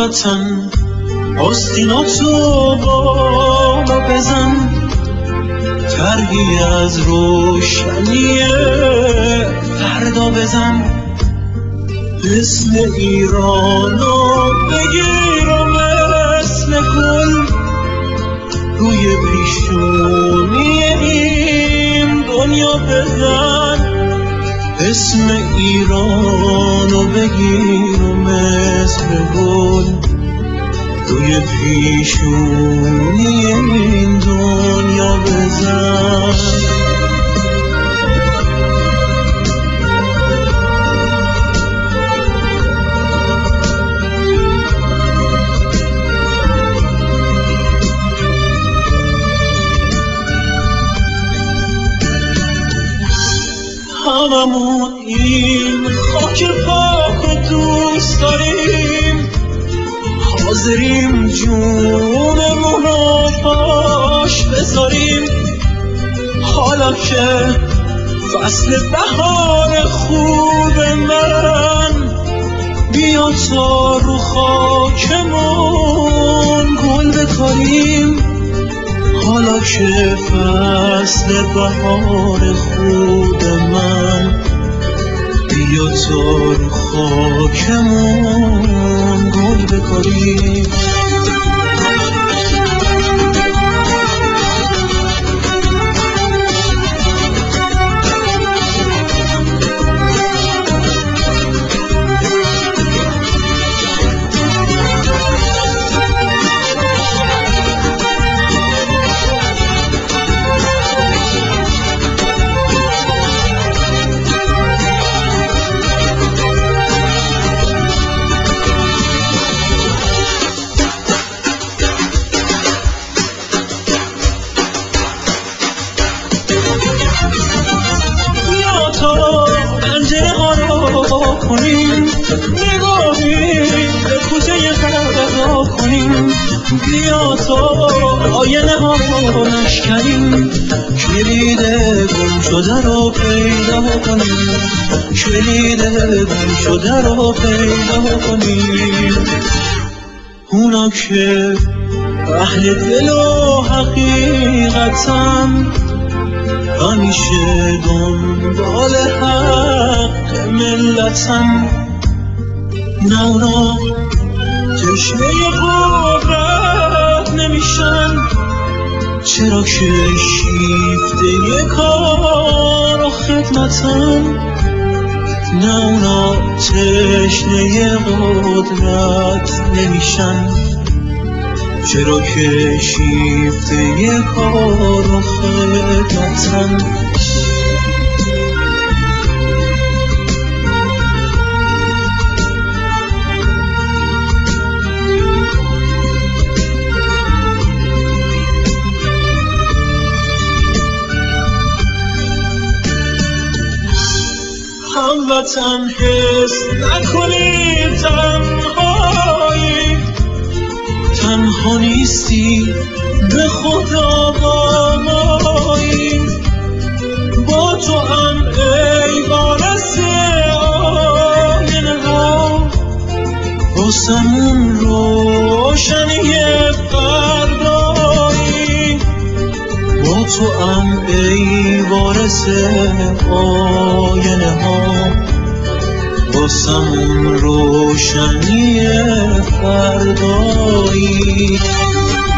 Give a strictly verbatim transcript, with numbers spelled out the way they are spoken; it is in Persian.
هموطن آستیناتو بالا بزن، ترهی از روشنی فردا بزن، اسم ایرانو بگیر و مثل گل روی پیشونی این دنیا بزن، اسم ایرانو بگیر و مثل گل روی پیشونی این دنیا بزن. هممون این خاک پاک رو دوست داریم، حاضریم جونمون رو پاش بذاریم. حالا که فصل بهار خوب من، بیا تا رو خاکمون گل بکاریم. حالا که فصل بهار خوب من، بیا تا رو خاکمون گل بکاریم. بیا تا آینه ها رو نشکنیم، کلید گم شده رو پیدا کنیم، کلید گم شده رو پیدا کنیم. اونا که اهل دل و حقیقتن، همیشه دنبال حق ملتن. نه اونا تشنه قدرت نمیشن، چرا که شیفته کار و خدمتن. نه اونا تشنه قدرت نمیشن، چرا که شیفته کار و خدمتن. هموطن حس نکنی تنهایی، تنها نیستی به خدا با مایی. با تو هم ای وارث آینه ها، واسمون روشنی فردایی. با تو هم ای وارث آینه ها، واسمون روشنی فردایی.